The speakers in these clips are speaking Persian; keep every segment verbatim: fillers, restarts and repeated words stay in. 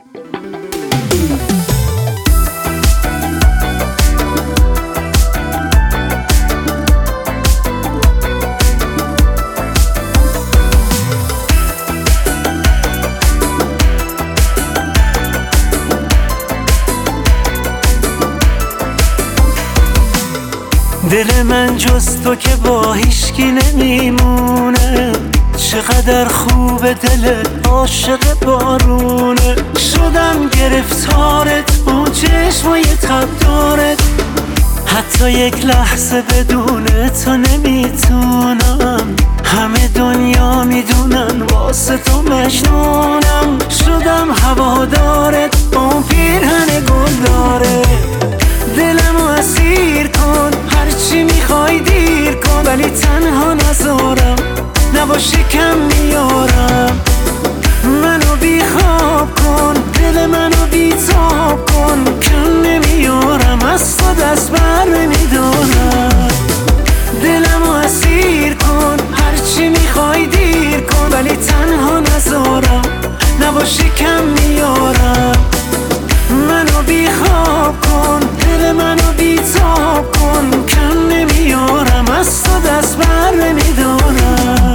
دل من جز تو که با هیچکی نمیمونه، چقدر خوبه دل عاشق بارونه. شدم گرفتارت اون چشمای تبدارت، حتی یک لحظه بدون تو نمیتونم. همه دنیا میدونن واسه تو مجنونم. شدم هوادارت اون پیرهن گل داره. دلمو اسیر کن، هرچی میخوای دیر کن، ولی تنها نذارم، نباشه کم میارم. منو بی خواب کن، دل منو بی تاب کن، کم نمیارم، از تو دست بر نمیدارم. دلمو اسیر کن، هرچی میخوای دیر کن، ولی تنها نذارم، نباشه کم میارم. منو بی خواب کن، دل منو بی تاب کن، کم نمیارم، از تو دست بر نمیدارم.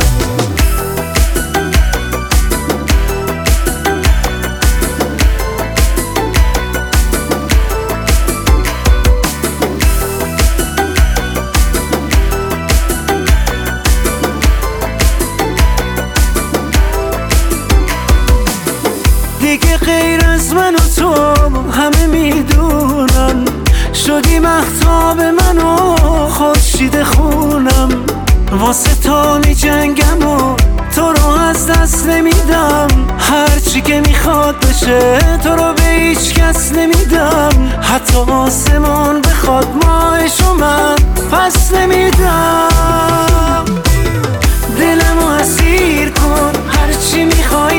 دیگه غیر از من و تو همه میدونن، شدی مهتاب من و خورشید خونم. واسه تو می جنگم و تو رو از دست نمیدم. هرچی که میخواد بشه تو رو به هیچ کس نمیدم. حتی آسمان بخواد ماهشو من پس نمیدم. دلمو اسیر کن، هرچی میخوای